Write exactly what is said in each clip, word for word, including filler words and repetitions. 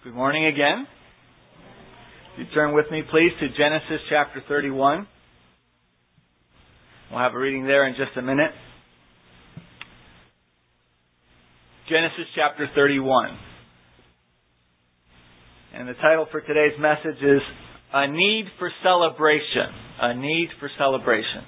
Good morning again. You turn with me, please, to Genesis chapter thirty-one. We'll have a reading there in just a minute. Genesis chapter thirty-one. And the title for today's message is A Need for Celebration. A Need for Celebration.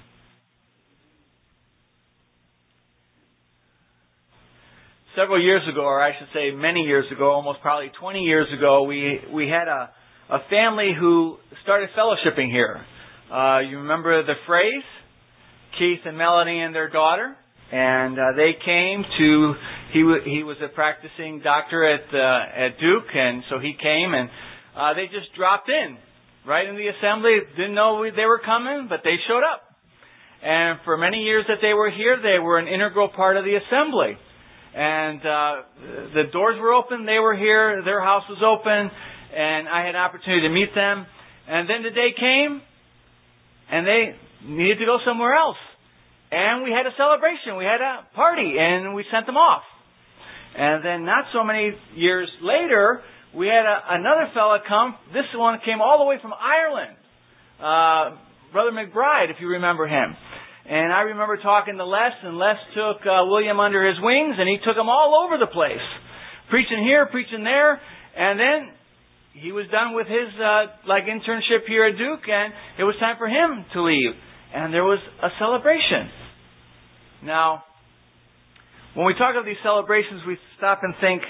Several years ago, or I should say many years ago, almost probably twenty years ago, we we had a, a family who started fellowshipping here. Uh, you remember the phrase? Keith and Melanie and their daughter. And uh, they came to, he w- he was a practicing doctor at uh, at Duke, and so he came and uh, they just dropped in right in the assembly. Didn't know we, they were coming, but they showed up. And for many years that they were here, they were an integral part of the assembly. And uh, the doors were open, they were here, their house was open, and I had an opportunity to meet them. And then the day came, and they needed to go somewhere else. And we had a celebration, we had a party, and we sent them off. And then not so many years later, we had a, another fella come. This one came all the way from Ireland. Uh, Brother McBride, if you remember him. And I remember talking to Les, and Les took uh, William under his wings, and he took him all over the place. Preaching here, preaching there, and then he was done with his uh, like internship here at Duke, and it was time for him to leave. And there was a celebration. Now, when we talk of these celebrations, we stop and think,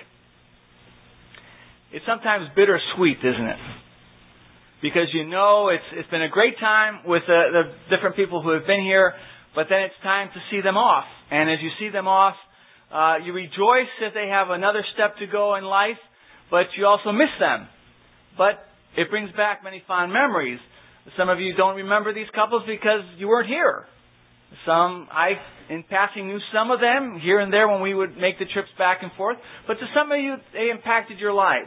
it's sometimes bittersweet, isn't it? Because you know it's it's been a great time with the, the different people who have been here, but then it's time to see them off. And as you see them off, uh, you rejoice that they have another step to go in life, but you also miss them. But it brings back many fond memories. Some of you don't remember these couples because you weren't here. Some, I, in passing, knew some of them here and there when we would make the trips back and forth. But to some of you, they impacted your lives.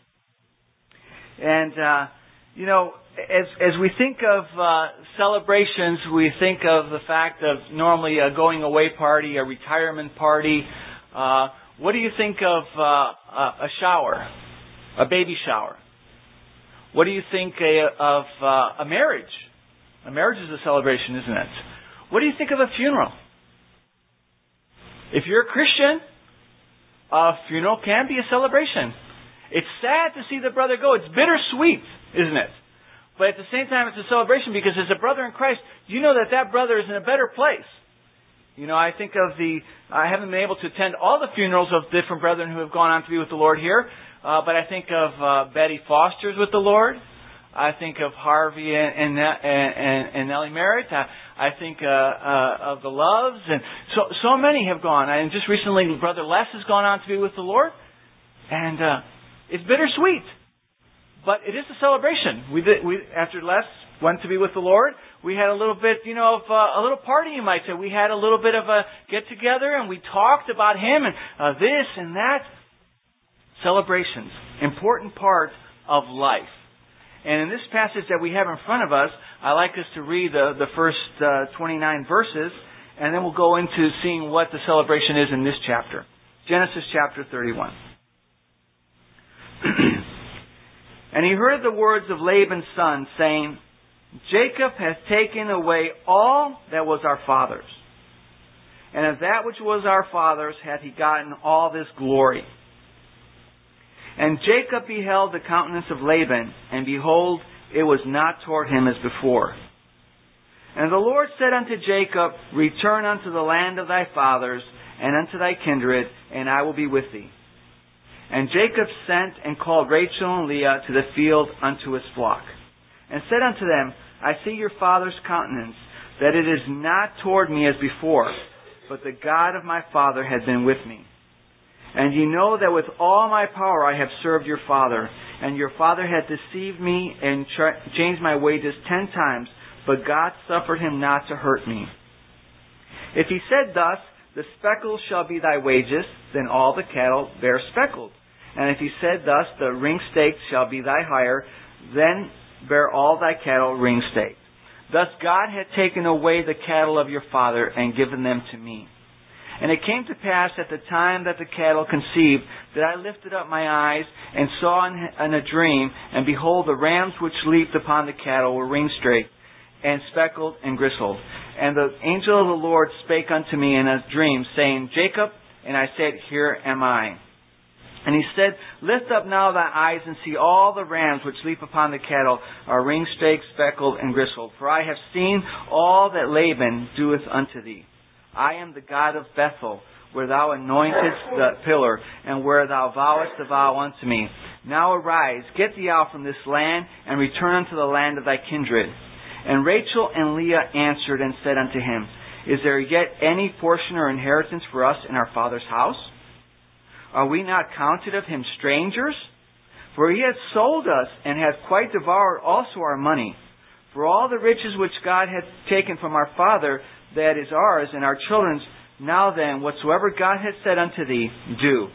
And, uh, You know, as as we think of uh, celebrations, we think of the fact of normally a going away party, a retirement party. Uh, what do you think of uh, a shower, a baby shower? What do you think a, of uh, a marriage? A marriage is a celebration, isn't it? What do you think of a funeral? If you're a Christian, a funeral can be a celebration. It's sad to see the brother go. It's bittersweet, isn't it? But at the same time, it's a celebration because as a brother in Christ, you know that that brother is in a better place. You know, I think of the, I haven't been able to attend all the funerals of different brethren who have gone on to be with the Lord here, uh, but I think of uh, Betty Foster's with the Lord. I think of Harvey and, and, and, and Nellie Merritt. I, I think uh, uh, of the Loves. And so, so many have gone. And just recently, Brother Les has gone on to be with the Lord. And uh, it's bittersweet. But it is a celebration. We did, we after Les went to be with the Lord, we had a little bit, you know, of uh, a little party, you might say. We had a little bit of a get together, and we talked about him and uh, this and that. Celebrations, important part of life. And in this passage that we have in front of us, I like us to read the the first uh, twenty-nine verses, and then we'll go into seeing what the celebration is in this chapter, Genesis chapter thirty-one. And he heard the words of Laban's son, saying, Jacob hath taken away all that was our father's, and of that which was our father's hath he gotten all this glory. And Jacob beheld the countenance of Laban, and behold, it was not toward him as before. And the Lord said unto Jacob, Return unto the land of thy fathers, and unto thy kindred, and I will be with thee. And Jacob sent and called Rachel and Leah to the field unto his flock, and said unto them, I see your father's countenance, that it is not toward me as before, but the God of my father has been with me. And ye know that with all my power I have served your father, and your father had deceived me and tra- changed my wages ten times, but God suffered him not to hurt me. If he said thus, the speckle shall be thy wages, then all the cattle bear speckled. And if he said thus, the ring staked shall be thy hire, then bear all thy cattle ring staked. Thus God had taken away the cattle of your father and given them to me. And it came to pass at the time that the cattle conceived, that I lifted up my eyes and saw in, in a dream, and behold, the rams which leaped upon the cattle were ring-straked, and speckled and gristled. And the angel of the Lord spake unto me in a dream, saying, Jacob, and I said, Here am I. And he said, Lift up now thy eyes and see all the rams which leap upon the cattle are ring-straked, speckled, and gristled. For I have seen all that Laban doeth unto thee. I am the God of Bethel, where thou anointest the pillar, and where thou vowest the vow unto me. Now arise, get thee out from this land, and return unto the land of thy kindred. And Rachel and Leah answered and said unto him, Is there yet any portion or inheritance for us in our father's house? Are we not counted of him strangers? For he hath sold us, and hath quite devoured also our money. For all the riches which God hath taken from our father, that is ours and our children's. Now then, whatsoever God hath said unto thee, do.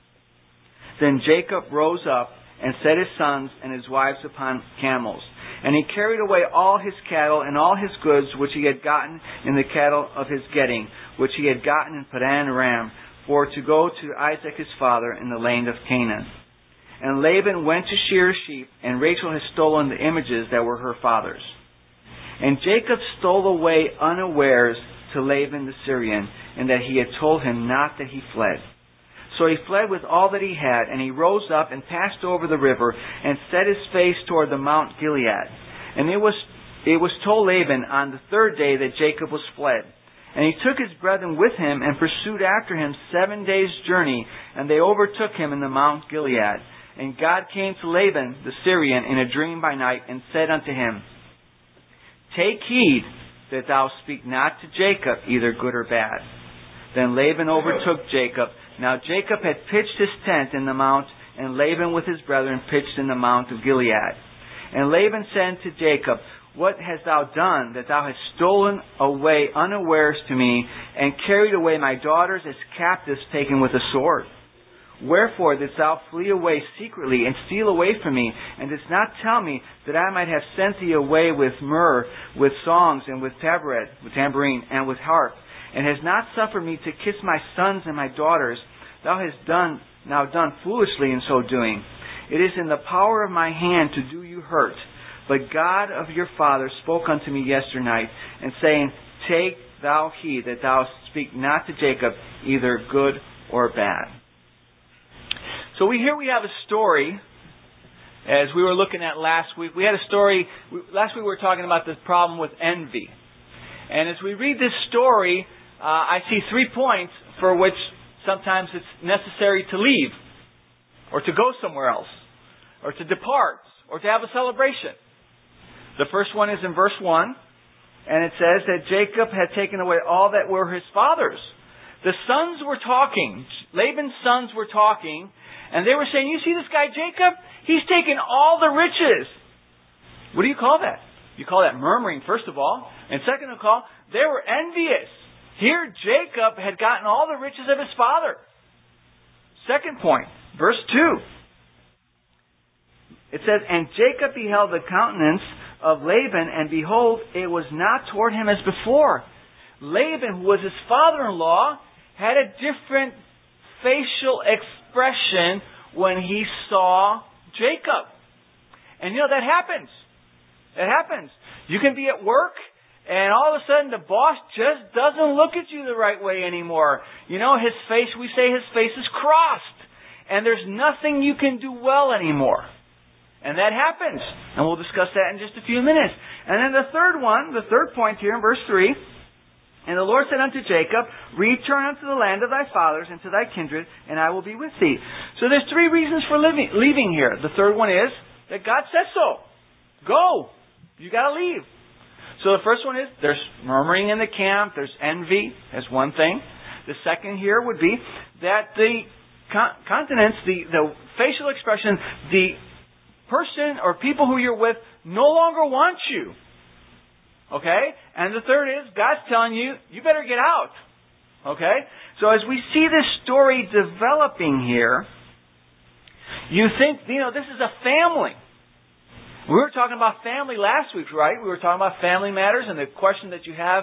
Then Jacob rose up, and set his sons and his wives upon camels. And he carried away all his cattle and all his goods which he had gotten in the cattle of his getting, which he had gotten in Padan Aram, for to go to Isaac his father in the land of Canaan. And Laban went to shear sheep, and Rachel had stolen the images that were her father's. And Jacob stole away unawares to Laban the Syrian, and that he had told him not that he fled. So he fled with all that he had, and he rose up and passed over the river, and set his face toward the Mount Gilead. And it was it was told Laban on the third day that Jacob was fled. And he took his brethren with him, and pursued after him seven days' journey, and they overtook him in the Mount Gilead. And God came to Laban the Syrian in a dream by night, and said unto him, Take heed that thou speak not to Jacob either good or bad. Then Laban overtook Jacob. Now Jacob had pitched his tent in the mount, and Laban with his brethren pitched in the mount of Gilead. And Laban said to Jacob, What hast thou done, that thou hast stolen away unawares to me, and carried away my daughters as captives taken with a sword? Wherefore didst thou flee away secretly, and steal away from me, and didst not tell me, that I might have sent thee away with myrrh, with songs, and with tabret, with tambourine, and with harp, and hast not suffered me to kiss my sons and my daughters? Thou hast done now done foolishly in so doing. It is in the power of my hand to do you hurt. But God of your father spoke unto me yesternight, and saying, Take thou heed that thou speak not to Jacob either good or bad. So we here we have a story, as we were looking at last week. We had a story, last week we were talking about the problem with envy. And as we read this story, uh, I see three points for which sometimes it's necessary to leave, or to go somewhere else, or to depart, or to have a celebration. The first one is in verse one, and it says that Jacob had taken away all that were his father's. The sons were talking, Laban's sons were talking, and they were saying, You see this guy Jacob? He's taken all the riches. What do you call that? You call that murmuring, first of all. And second of all, they were envious. Here Jacob had gotten all the riches of his father. Second point, verse two. It says, And Jacob beheld the countenance of Laban, and behold, it was not toward him as before. Laban, who was his father-in-law, had a different facial expression when he saw Jacob. And you know, that happens. It happens. You can be at work, and all of a sudden the boss just doesn't look at you the right way anymore. You know, his face, we say his face is crossed. And there's nothing you can do well anymore. And that happens. And we'll discuss that in just a few minutes. And then the third one, the third point here in verse three, And the Lord said unto Jacob, Return unto the land of thy fathers and to thy kindred, and I will be with thee. So there's three reasons for living, leaving here. The third one is that God says so. Go. You got to leave. So the first one is there's murmuring in the camp. There's envy. That's one thing. The second here would be that the con- countenance, the, the facial expression, the person or people who you're with no longer want you. Okay? And the third is God's telling you, you better get out. Okay? So as we see this story developing here, you think, you know, this is a family. We were talking about family last week, right? We were talking about family matters, and the question that you have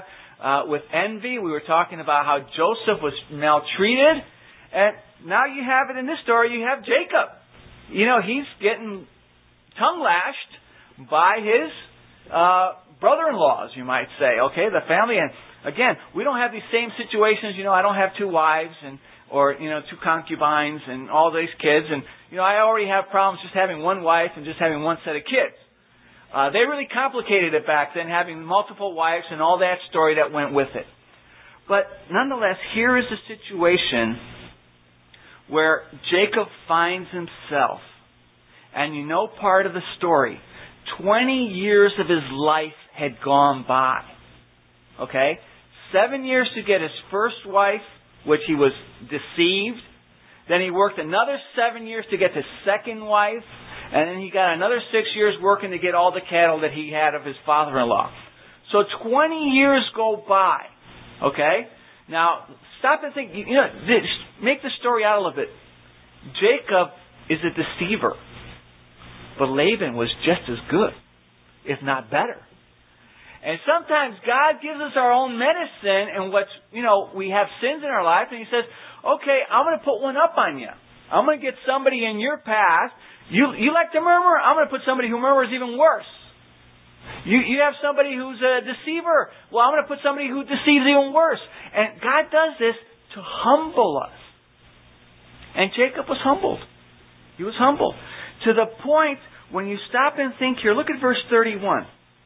uh, with envy. We were talking about how Joseph was maltreated. And now you have it in this story. You have Jacob. You know, he's getting tongue-lashed by his uh, brother-in-laws, you might say. Okay, the family. And again, we don't have these same situations. You know, I don't have two wives and or, you know, two concubines and all these kids. And, you know, I already have problems just having one wife and just having one set of kids. Uh, they really complicated it back then, having multiple wives and all that story that went with it. But nonetheless, here is a situation where Jacob finds himself, and you know part of the story, twenty years of his life had gone by. Okay? Seven years to get his first wife, which he was deceived. Then he worked another seven years to get his second wife. And then he got another six years working to get all the cattle that he had of his father-in-law. So twenty years go by. Okay? Now, stop and think. You know, make the story out a little bit. Jacob is a deceiver. But Laban was just as good, if not better. And sometimes God gives us our own medicine, and what's, you know, we have sins in our life, and He says, okay, I'm going to put one up on you. I'm going to get somebody in your path. You you like to murmur? I'm going to put somebody who murmurs even worse. You you have somebody who's a deceiver. Well, I'm going to put somebody who deceives even worse. And God does this to humble us. And Jacob was humbled. He was humbled. To the point, when you stop and think here, look at verse thirty-one.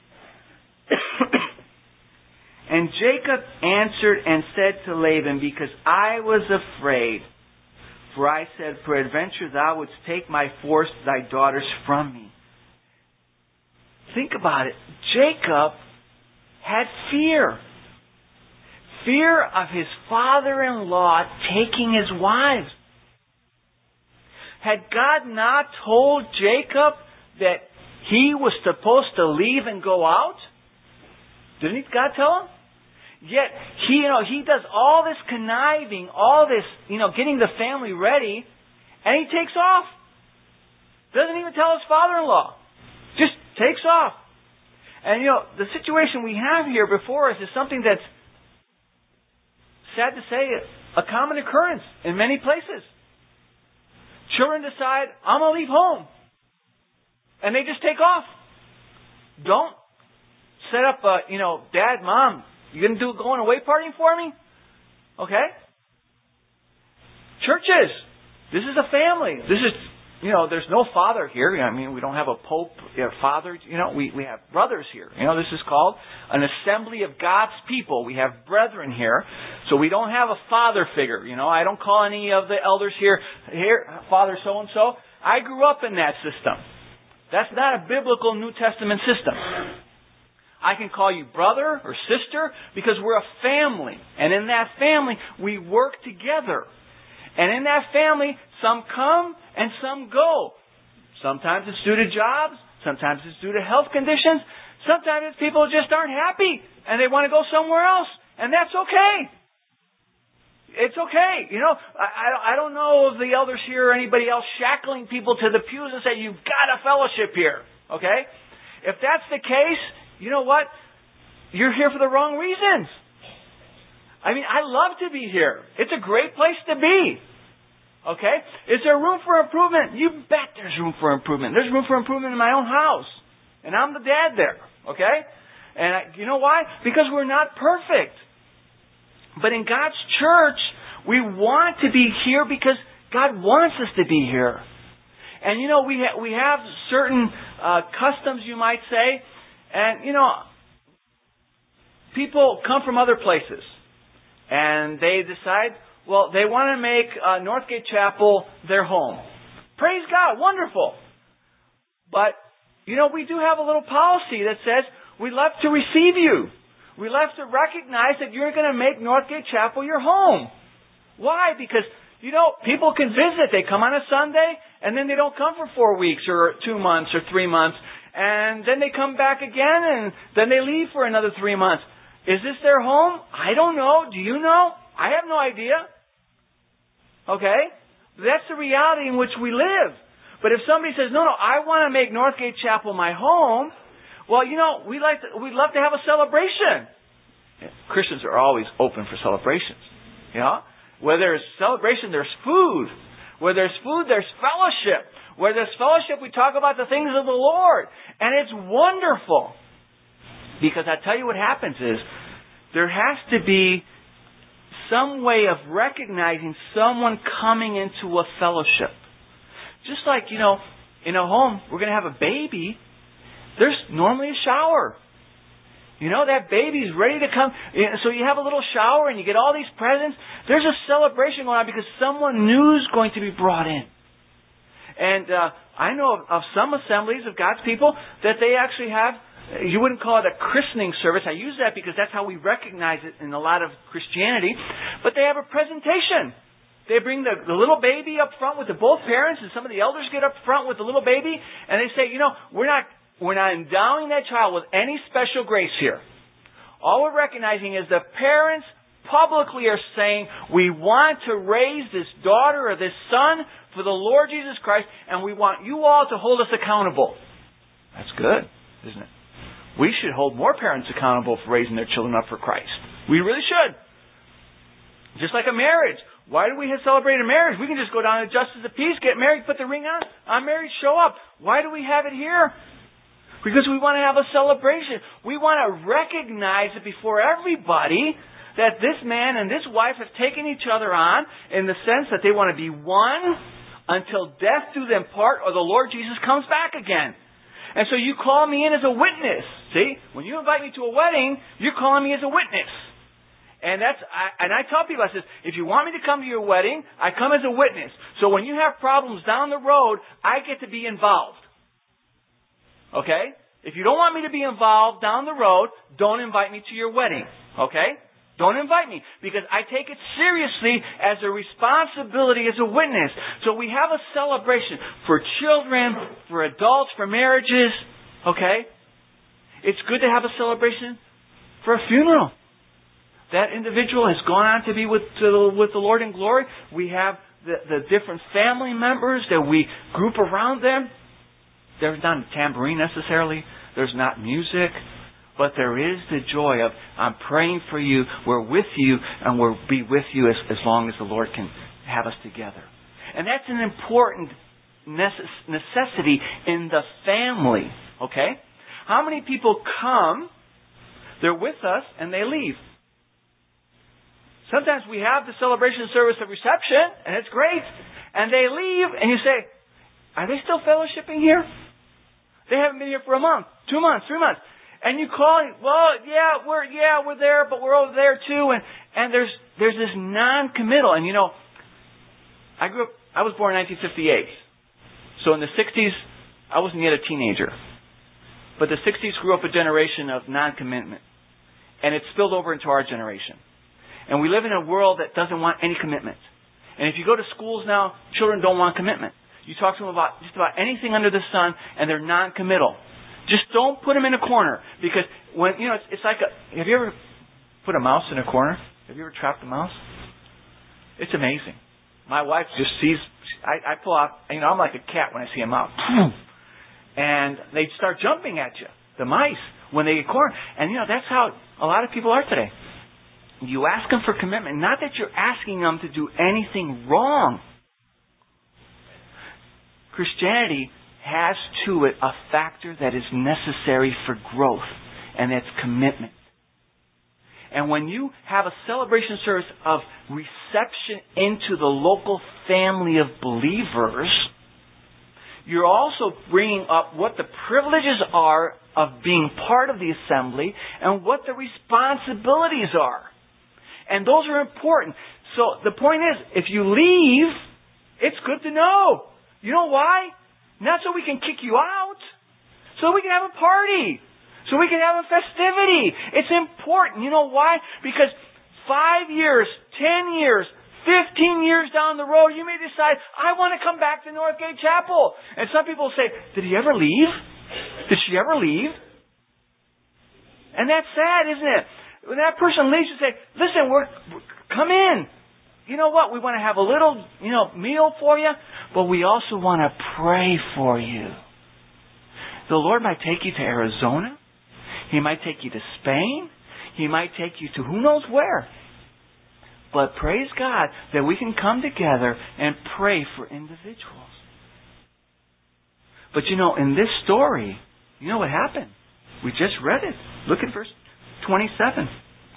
And Jacob answered and said to Laban, because I was afraid, for I said, peradventure thou wouldst take my forced thy daughters from me. Think about it. Jacob had fear. Fear of his father-in-law taking his wives. Had God not told Jacob that he was supposed to leave and go out? Didn't God tell him? Yet, he, you know, he does all this conniving, all this, you know, getting the family ready, and he takes off. Doesn't even tell his father-in-law. Just takes off. And, you know, the situation we have here before us is something that's, sad to say, a common occurrence in many places. Children decide, I'm going to leave home. And they just take off. Don't set up a, you know, Dad, Mom, you going to do a going away party for me? Okay? Churches. This is a family. This is, you know, there's no father here. I mean, we don't have a pope, a father. You know, we, we have brothers here. You know, this is called an assembly of God's people. We have brethren here. So we don't have a father figure. You know, I don't call any of the elders here, here, Father so-and-so. I grew up in that system. That's not a biblical New Testament system. I can call you brother or sister because we're a family. And in that family, we work together. And in that family, some come and some go. Sometimes it's due to jobs. Sometimes it's due to health conditions. Sometimes it's people just aren't happy and they want to go somewhere else. And that's okay. It's okay. You know, I, I don't know of the elders here or anybody else shackling people to the pews and say, you've got a fellowship here. Okay? If that's the case, you know what? You're here for the wrong reasons. I mean, I love to be here. It's a great place to be. Okay? Is there room for improvement? You bet there's room for improvement. There's room for improvement in my own house. And I'm the dad there. Okay? And I, you know why? Because we're not perfect. But in God's church, we want to be here because God wants us to be here. And you know, we ha- we have certain uh, customs, you might say. And, you know, people come from other places. And they decide, well, they want to make uh, Northgate Chapel their home. Praise God, wonderful. But, you know, we do have a little policy that says, we love to receive you. We love to recognize that you're going to make Northgate Chapel your home. Why? Because, you know, people can visit. They come on a Sunday, and then they don't come for four weeks or two months or three months. And then they come back again, and then they leave for another three months. Is this their home? I don't know. Do you know? I have no idea. Okay? That's the reality in which we live. But if somebody says, no, no, I want to make Northgate Chapel my home, well, you know, we like to, we'd love to have a celebration. Christians are always open for celebrations. You know? Where there's celebration, there's food. Where there's food, there's fellowship. Where there's fellowship, we talk about the things of the Lord. And it's wonderful. Because I tell you what happens is, there has to be some way of recognizing someone coming into a fellowship. Just like, you know, in a home, we're going to have a baby. There's normally a shower. You know, that baby's ready to come. So you have a little shower and you get all these presents. There's a celebration going on because someone new is going to be brought in. And uh, I know of, of some assemblies of God's people that they actually have, you wouldn't call it a christening service. I use that because that's how we recognize it in a lot of Christianity. But they have a presentation. They bring the, the little baby up front with the both parents, and some of the elders get up front with the little baby, and they say, you know, we're not We're not endowing that child with any special grace here. All we're recognizing is the parents publicly are saying, we want to raise this daughter or this son for the Lord Jesus Christ, and we want you all to hold us accountable. That's good, isn't it? We should hold more parents accountable for raising their children up for Christ. We really should. Just like a marriage. Why do we celebrate a marriage? We can just go down to Justice of Peace, get married, put the ring on. I'm married, show up. Why do we have it here? Because we want to have a celebration. We want to recognize it before everybody that this man and this wife have taken each other on in the sense that they want to be one until death do them part or the Lord Jesus comes back again. And so you call me in as a witness. See? When you invite me to a wedding, you're calling me as a witness. And that's I, and I tell people, I says, if you want me to come to your wedding, I come as a witness. So when you have problems down the road, I get to be involved. Okay? If you don't want me to be involved down the road, don't invite me to your wedding. Okay? Don't invite me. Because I take it seriously as a responsibility as a witness. So we have a celebration for children, for adults, for marriages. Okay? It's good to have a celebration for a funeral. That individual has gone on to be with, to, with the Lord in glory. We have the, the different family members that we group around them. There's not a tambourine necessarily. There's not music. But there is the joy of, I'm praying for you, we're with you, and we'll be with you as, as long as the Lord can have us together. And that's an important necessity in the family. Okay? How many people come, they're with us, and they leave? Sometimes we have the celebration service of reception, and it's great. And they leave, and you say, are they still fellowshipping here? They haven't been here for a month, two months, three months. And you call, well, yeah, we're yeah, we're there, but we're over there too. And and there's there's this non-committal. And you know, I grew up. I was born in nineteen fifty-eight. So in the sixties, I wasn't yet a teenager. But the sixties grew up a generation of non-commitment, and it spilled over into our generation. And we live in a world that doesn't want any commitment. And if you go to schools now, children don't want commitment. You talk to them about just about anything under the sun, and they're non-committal. Just don't put them in a corner, because when you know, it's, it's like a. Have you ever put a mouse in a corner? Have you ever trapped a mouse? It's amazing. My wife just sees. I, I pull out. You know, I'm like a cat when I see a mouse, and they start jumping at you. The mice when they get cornered, and you know that's how a lot of people are today. You ask them for commitment, not that you're asking them to do anything wrong. Christianity has to it a factor that is necessary for growth, and that's commitment. And when you have a celebration service of reception into the local family of believers, you're also bringing up what the privileges are of being part of the assembly and what the responsibilities are. And those are important. So the point is, if you leave, it's good to know. You know why? Not so we can kick you out. So we can have a party. So we can have a festivity. It's important. You know why? Because five years, ten years, fifteen years down the road, you may decide, I want to come back to Northgate Chapel. And some people say, did he ever leave? Did she ever leave? And that's sad, isn't it? When that person leaves, you say, listen, we're, we're come in. You know what? We want to have a little, you know, meal for you, but we also want to pray for you. The Lord might take you to Arizona. He might take you to Spain. He might take you to who knows where. But praise God that we can come together and pray for individuals. But you know, in this story, you know what happened? We just read it. Look at verse twenty-seven.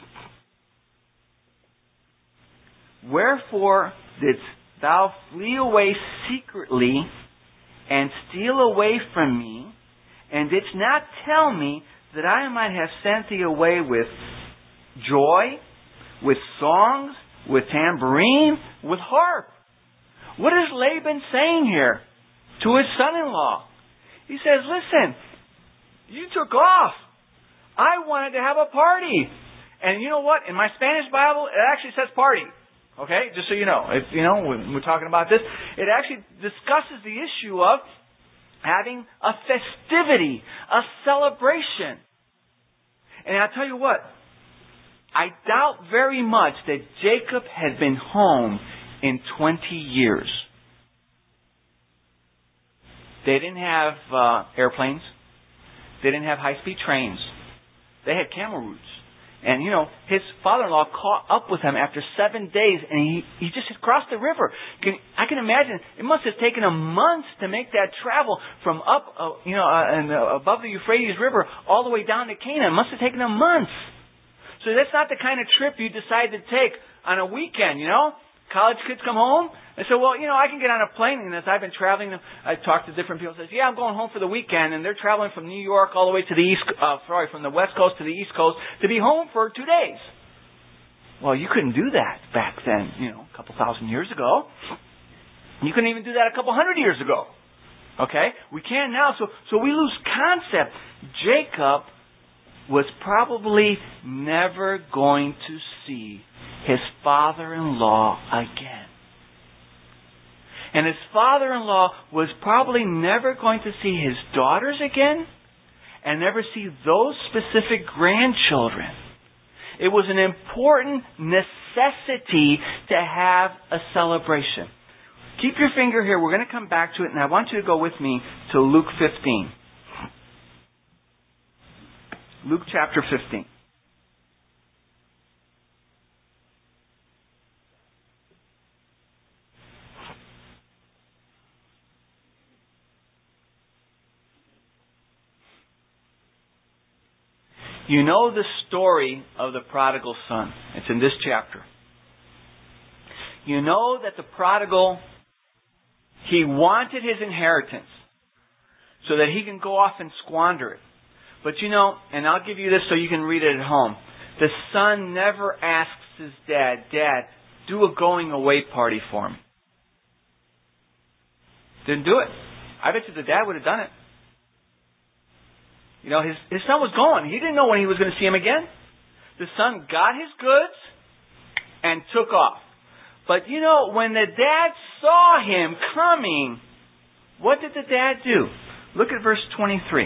Wherefore didst thou flee away secretly and steal away from me, and didst not tell me that I might have sent thee away with joy, with songs, with tambourine, with harp? What is Laban saying here to his son-in-law? He says, listen, you took off. I wanted to have a party. And you know what? In my Spanish Bible, it actually says party. Okay? Just so you know. If, you know, when we're talking about this, it actually discusses the issue of having a festivity, a celebration. And I'll tell you what, I doubt very much that Jacob had been home in twenty years. They didn't have uh, airplanes. They didn't have high-speed trains. They had camel routes. And, you know, his father-in-law caught up with him after seven days, and he, he just had crossed the river. Can, I can imagine it must have taken a month to make that travel from up, uh, you know, uh, and uh, above the Euphrates River all the way down to Canaan. It must have taken a month. So that's not the kind of trip you decide to take on a weekend, you know? College kids come home and say, well, you know, I can get on a plane. And as I've been traveling, I've talked to different people. Says, yeah, I'm going home for the weekend. And they're traveling from New York all the way to the east, uh, sorry, from the West Coast to the East Coast to be home for two days. Well, you couldn't do that back then, you know, a couple thousand years ago. You couldn't even do that a couple hundred years ago. Okay? We can now. So, so we lose concept. Jacob was probably never going to see his father-in-law again. And his father-in-law was probably never going to see his daughters again and never see those specific grandchildren. It was an important necessity to have a celebration. Keep your finger here. We're going to come back to it, and I want you to go with me to Luke fifteen. Luke chapter fifteen. You know the story of the prodigal son. It's in this chapter. You know that the prodigal, he wanted his inheritance so that he can go off and squander it. But you know, and I'll give you this so you can read it at home. The son never asks his dad, Dad, do a going away party for me. Didn't do it. I bet you the dad would have done it. You know, his, his son was gone. He didn't know when he was going to see him again. The son got his goods and took off. But you know, when the dad saw him coming, what did the dad do? Look at verse twenty-three.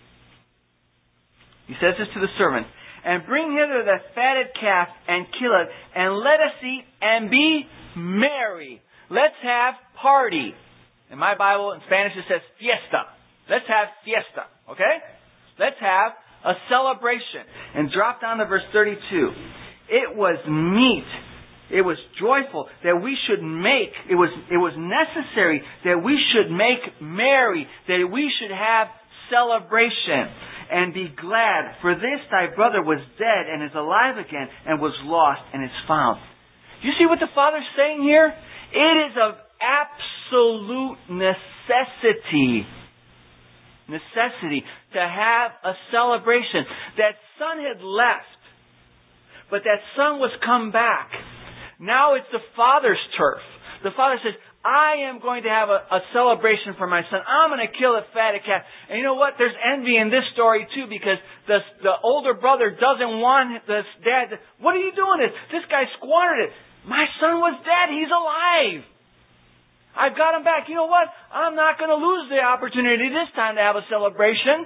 He says this to the servant. And bring hither the fatted calf and kill it, and let us eat and be merry. Let's have party. In my Bible, in Spanish, it says fiesta. Let's have fiesta. Okay? Let's have a celebration. And drop down to verse thirty-two. It was meet. It was joyful that we should make, it was, it was necessary that we should make merry, that we should have celebration and be glad. For this thy brother was dead and is alive again, and was lost and is found. You see what the Father's saying here? It is of absolute necessity. Necessity to have a celebration. That son had left, but that son was come back. Now it's the father's turf. The father says, I am going to have a, a celebration for my son. I'm going to kill a fatted calf. And you know what? There's envy in this story too, because the, the older brother doesn't want the dad to, what are you doing this? This guy squandered it. My son was dead. He's alive. I've got him back. You know what? I'm not going to lose the opportunity this time to have a celebration.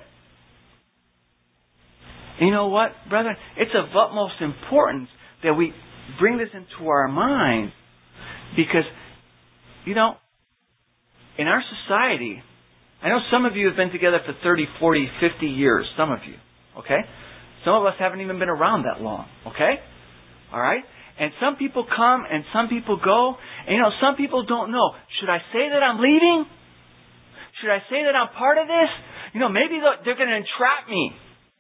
And you know what, brethren? It's of utmost importance that we bring this into our minds, because, you know, in our society, I know some of you have been together for thirty, forty, fifty years, some of you, okay? Some of us haven't even been around that long. Okay? All right? And some people come and some people go. And you know, some people don't know. Should I say that I'm leaving? Should I say that I'm part of this? You know, maybe they're going to entrap me.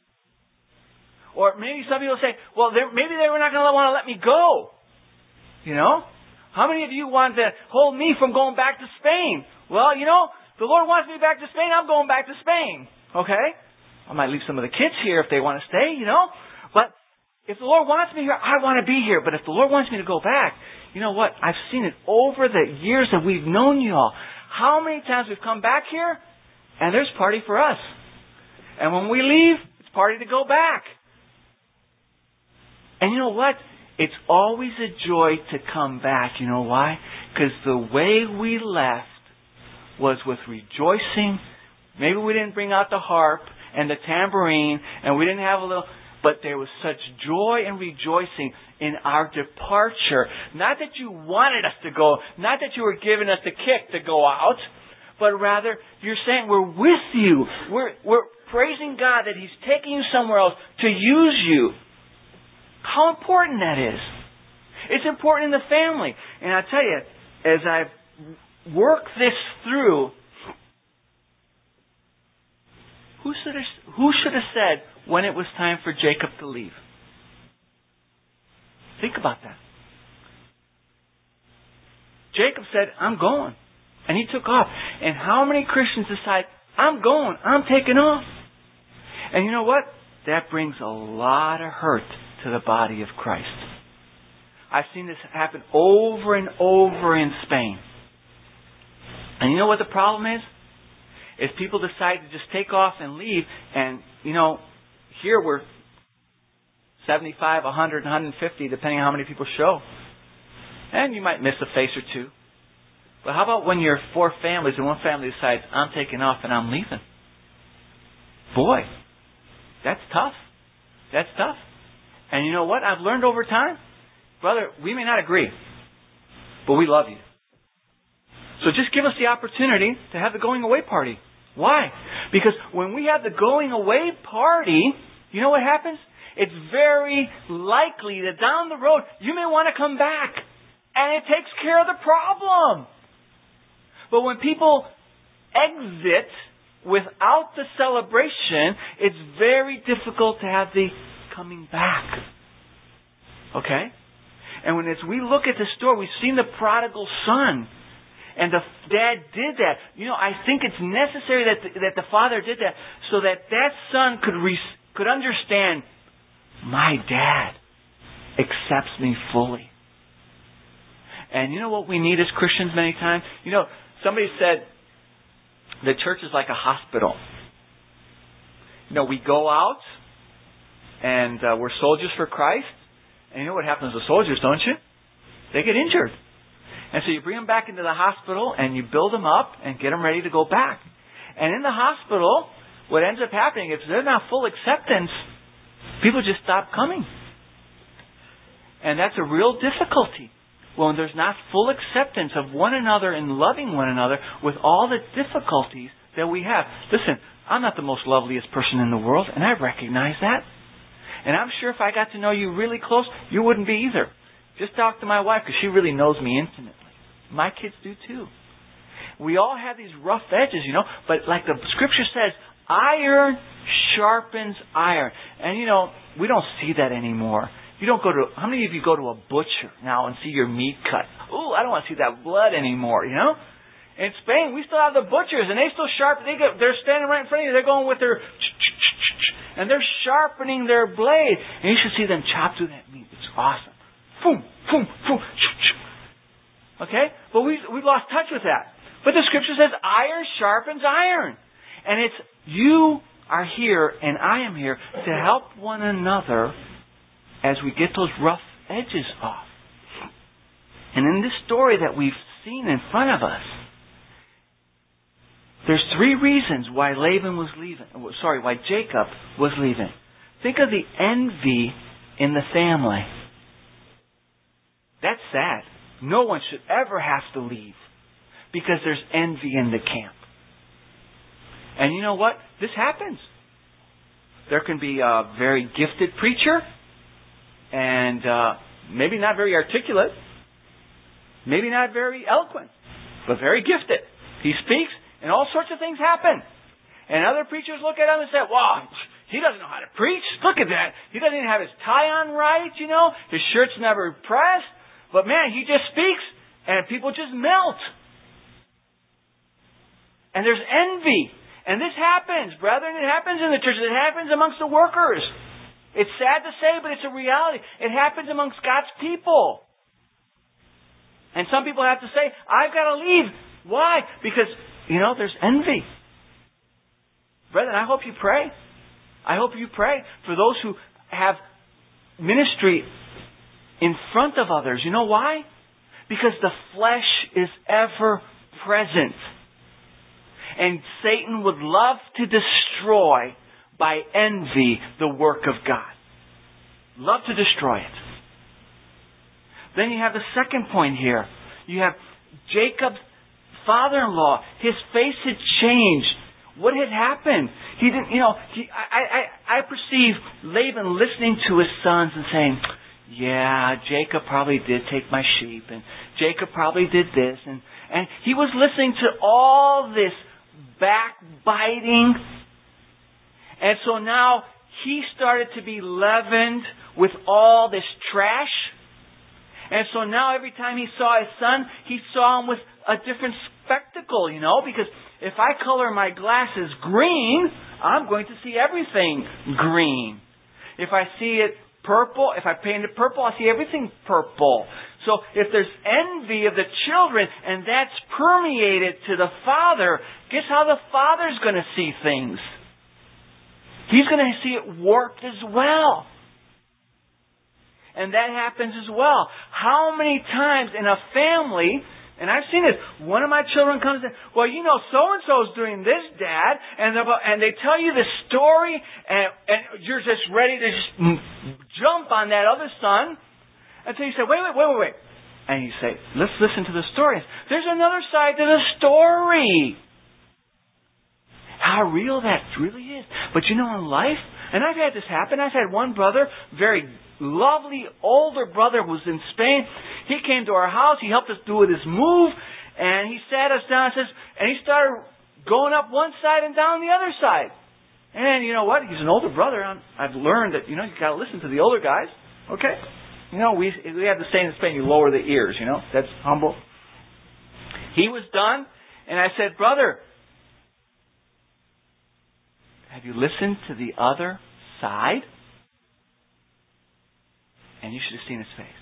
Or maybe some people say, well, maybe they were not going to want to let me go. You know? How many of you want to hold me from going back to Spain? Well, you know, the Lord wants me back to Spain. I'm going back to Spain. Okay? I might leave some of the kids here if they want to stay, you know. But if the Lord wants me here, I want to be here. But if the Lord wants me to go back, you know what? I've seen it over the years that we've known you all. How many times we've come back here and there's party for us. And when we leave, it's party to go back. And you know what? It's always a joy to come back. You know why? Because the way we left was with rejoicing. Maybe we didn't bring out the harp and the tambourine, and we didn't have a little, but there was such joy and rejoicing in our departure. Not that you wanted us to go, not that you were giving us the kick to go out, but rather you're saying we're with you. We're, we're praising God that He's taking you somewhere else to use you. How important that is. It's important in the family. And I tell you, as I've worked this through, who should have, who should have said when it was time for Jacob to leave? Think about that. Jacob said, I'm going. And he took off. And how many Christians decide, I'm going, I'm taking off? And you know what? That brings a lot of hurt to the body of Christ. I've seen this happen over and over in Spain. And you know what the problem is? Is people decide to just take off and leave, and, you know, here we're seventy-five, one hundred, one hundred fifty, depending on how many people show. And you might miss a face or two. But how about when you're four families and one family decides, I'm taking off and I'm leaving? Boy, that's tough. That's tough. And you know what? I've learned over time, brother, we may not agree, but we love you. So just give us the opportunity to have the going away party. Why? Because when we have the going away party, you know what happens? It's very likely that down the road you may want to come back. And it takes care of the problem. But when people exit without the celebration, it's very difficult to have the coming back. Okay? And when as we look at the story, we've seen the prodigal son. And the dad did that. You know, I think it's necessary that the, that the father did that so that that son could re, could understand, my dad accepts me fully. And you know what we need as Christians many times? You know, somebody said the church is like a hospital. You know, we go out and uh, we're soldiers for Christ. And you know what happens to soldiers, don't you? They get injured. And so you bring them back into the hospital and you build them up and get them ready to go back. And in the hospital, what ends up happening, if they're not full acceptance, people just stop coming. And that's a real difficulty. When there's not full acceptance of one another and loving one another with all the difficulties that we have. Listen, I'm not the most loveliest person in the world, and I recognize that. And I'm sure if I got to know you really close, you wouldn't be either. Just talk to my wife because she really knows me intimately. My kids do too. We all have these rough edges, you know, but like the Scripture says, iron sharpens iron. And you know, we don't see that anymore. You don't go to, how many of you go to a butcher now and see your meat cut? Ooh, I don't want to see that blood anymore, you know? In Spain, we still have the butchers and they still sharpen, they get, they're standing right in front of you, they're going with their, and they're sharpening their blade. And you should see them chop through that meat. It's awesome. Boom, boom, boom. Okay? But we, we've lost touch with that. But the Scripture says iron sharpens iron. And it's you are here and I am here to help one another as we get those rough edges off. And in this story that we've seen in front of us, there's three reasons why Laban was leaving. Sorry, why Jacob was leaving. Think of the envy in the family. That's sad. No one should ever have to leave because there's envy in the camp. And you know what? This happens. there can be a very gifted preacher, and uh, maybe not very articulate, maybe not very eloquent, but very gifted. He speaks, and all sorts of things happen. And other preachers look at him and say, wow, he doesn't know how to preach. Look at that. He doesn't even have his tie on right, you know. His shirt's never pressed. But man, he just speaks, and people just melt. And there's envy. And this happens, brethren. It happens in the church. It happens amongst the workers. It's sad to say, but it's a reality. It happens amongst God's people. And some people have to say, I've got to leave. Why? Because, you know, there's envy. Brethren, I hope you pray. I hope you pray for those who have ministry in front of others. You know why? Because the flesh is ever present. And Satan would love to destroy by envy the work of God. Love to destroy it. Then you have the second point here. You have Jacob's father-in-law. His face had changed. What had happened? He didn't, you know, he, I, I, I perceive Laban listening to his sons and saying, yeah, Jacob probably did take my sheep, and Jacob probably did this, and, and he was listening to all this backbiting. And so now he started to be leavened with all this trash. And so now every time he saw his son, he saw him with a different spectacle, you know, because if I color my glasses green, I'm going to see everything green. If I see it purple, if I paint it purple, I see everything purple. So if there's envy of the children and that's permeated to the father, guess how the father's going to see things? He's going to see it warped as well. And that happens as well. How many times in a family, and I've seen this, one of my children comes in, well, you know, so-and-so's doing this, Dad, and and they tell you the story, and, and you're just ready to just jump on that other son. Until you say, wait, wait, wait, wait, wait. And you say, let's listen to the story. There's another side to the story. How real that really is. But you know, in life, and I've had this happen, I've had one brother, very lovely older brother, was in Spain. He came to our house, he helped us do with his move, and he sat us down and says, and he started going up one side and down the other side. And you know what? He's an older brother. I'm, I've learned that, you know, you got to listen to the older guys. Okay? You know, we we have the saying in Spain, you lower the ears, you know. That's humble. He was done, and I said, brother, have you listened to the other side? And you should have seen his face.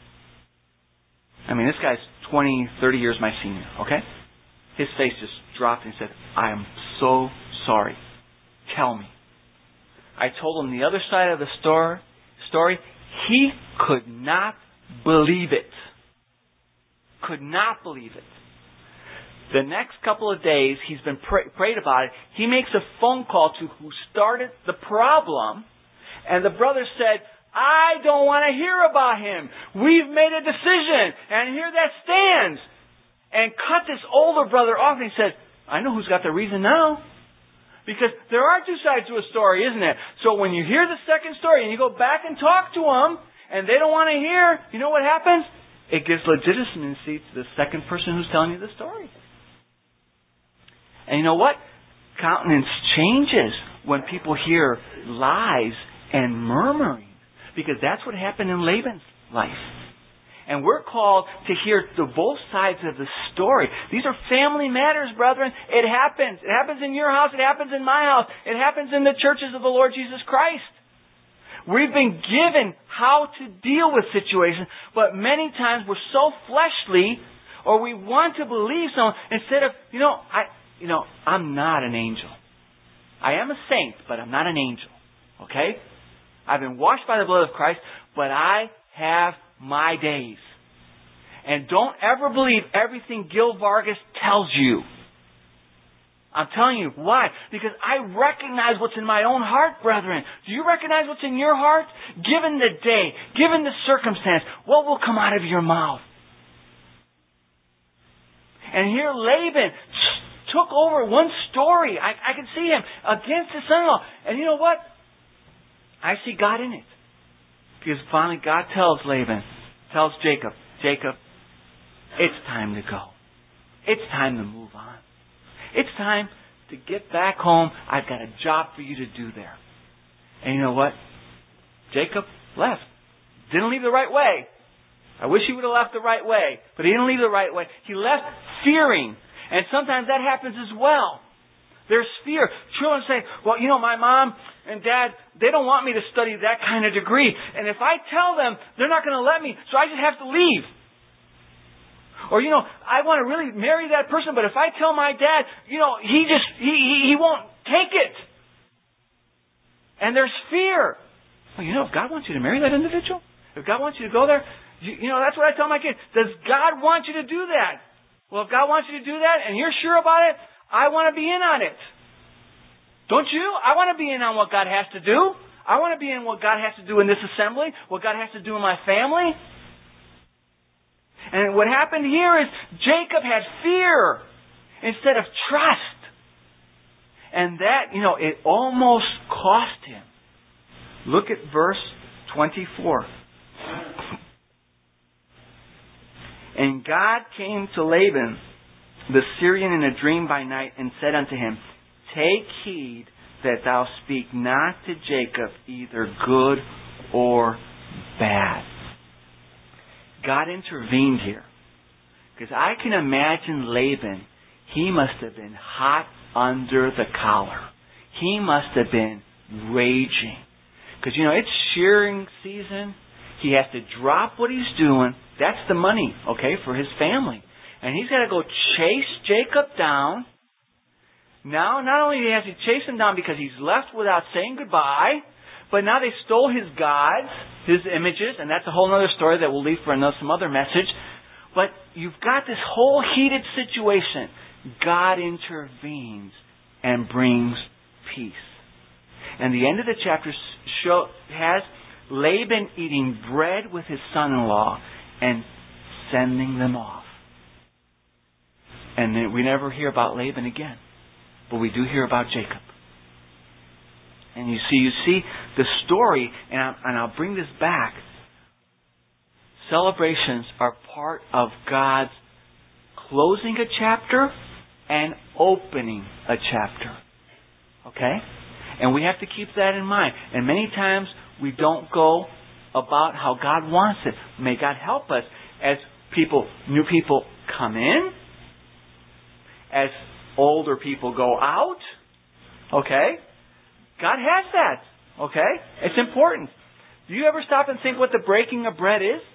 I mean, this guy's twenty, thirty years my senior, okay? His face just dropped and he said, I am so sorry. Tell me. I told him the other side of the story. story. He could not believe it. Could not believe it. The next couple of days, he's been pray, prayed about it. He makes a phone call to who started the problem, and the brother said, I don't want to hear about him. We've made a decision, and here that stands. And cut this older brother off, and he said, I know who's got the reason now. Because there are two sides to a story, isn't it? So when you hear the second story, and you go back and talk to them, and they don't want to hear, you know what happens? It gives legitimacy to the second person who's telling you the story. And you know what? Countenance changes when people hear lies and murmuring. Because that's what happened in Laban's life. And we're called to hear the both sides of the story. These are family matters, brethren. It happens. It happens in your house. It happens in my house. It happens in the churches of the Lord Jesus Christ. We've been given how to deal with situations, but many times we're so fleshly, or we want to believe someone instead of, you know, I, you know, I'm not an angel. I am a saint, but I'm not an angel. Okay? I've been washed by the blood of Christ, but I have my days. And don't ever believe everything Gil Vargas tells you. I'm telling you. Why? Because I recognize what's in my own heart, brethren. Do you recognize what's in your heart? Given the day, given the circumstance, what will come out of your mouth? And here Laban took over one story. I, I can see him against his son-in-law. And you know what? I see God in it. Because finally God tells Laban, tells Jacob, Jacob, it's time to go. It's time to move on. It's time to get back home. I've got a job for you to do there. And you know what? Jacob left. Didn't leave the right way. I wish he would have left the right way, but he didn't leave the right way. He left fearing. And sometimes that happens as well. There's fear. Children say, well, you know, my mom and dad, they don't want me to study that kind of degree. And if I tell them, they're not going to let me, so I just have to leave. Or, you know, I want to really marry that person, but if I tell my dad, you know, he just, he, he, he won't take it. And there's fear. Well, you know, if God wants you to marry that individual, if God wants you to go there, you, you know, that's what I tell my kids. Does God want you to do that? Well, if God wants you to do that and you're sure about it, I want to be in on it. Don't you? I want to be in on what God has to do. I want to be in what God has to do in this assembly, what God has to do in my family. And what happened here is Jacob had fear instead of trust. And that, you know, it almost cost him. Look at verse twenty-four. And God came to Laban, the Syrian, in a dream by night, and said unto him, take heed that thou speak not to Jacob either good or bad. God intervened here. Because I can imagine Laban, he must have been hot under the collar. He must have been raging. Because, you know, it's shearing season. He has to drop what he's doing. That's the money, okay, for his family. And he's got to go chase Jacob down. Now, not only has he chased him down because he's left without saying goodbye, but now they stole his gods, his images, and that's a whole other story that we'll leave for another, some other message. But you've got this whole heated situation. God intervenes and brings peace. And the end of the chapter show, has Laban eating bread with his son-in-law and sending them off. And then we never hear about Laban again. But we do hear about Jacob. And you see, you see the story, and, I, and I'll bring this back. Celebrations are part of God's closing a chapter and opening a chapter. Okay? And we have to keep that in mind. And many times we don't go about how God wants it. May God help us as people, new people come in, as older people go out. Okay? God has that. Okay? It's important. Do you ever stop and think what the breaking of bread is?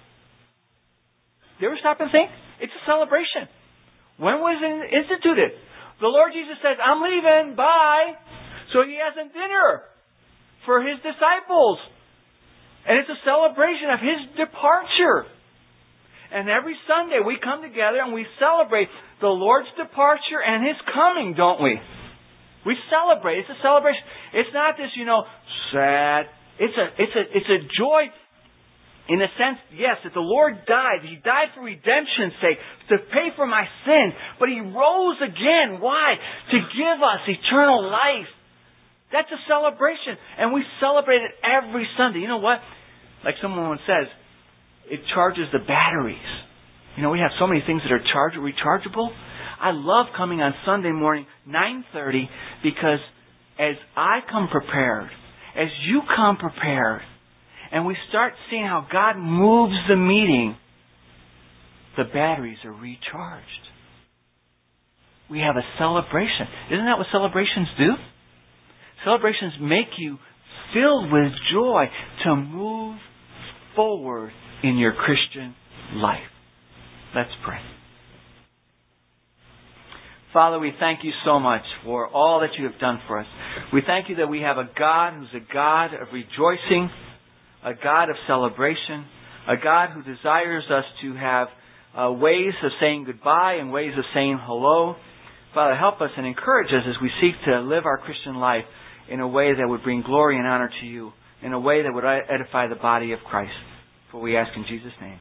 Do you ever stop and think? It's a celebration. When was it instituted? The Lord Jesus says, I'm leaving. Bye. So he has a dinner for his disciples. And it's a celebration of his departure. And every Sunday we come together and we celebrate the Lord's departure and his coming, don't we? We celebrate. It's a celebration. It's not this, you know, sad. It's a, it's a, it's a joy in a sense, yes, that the Lord died. He died for redemption's sake, to pay for my sin. But he rose again. Why? To give us eternal life. That's a celebration. And we celebrate it every Sunday. You know what? Like someone says, it charges the batteries. You know, we have so many things that are charge- rechargeable. I love coming on Sunday morning, nine thirty, because as I come prepared, as you come prepared, and we start seeing how God moves the meeting, the batteries are recharged. We have a celebration. Isn't that what celebrations do? Celebrations make you filled with joy to move forward in your Christian life. Let's pray. Father, we thank you so much for all that you have done for us. We thank you that we have a God who's a God of rejoicing, a God of celebration, a God who desires us to have uh, ways of saying goodbye and ways of saying hello. Father, help us and encourage us as we seek to live our Christian life in a way that would bring glory and honor to you, in a way that would edify the body of Christ. For we ask in Jesus' name.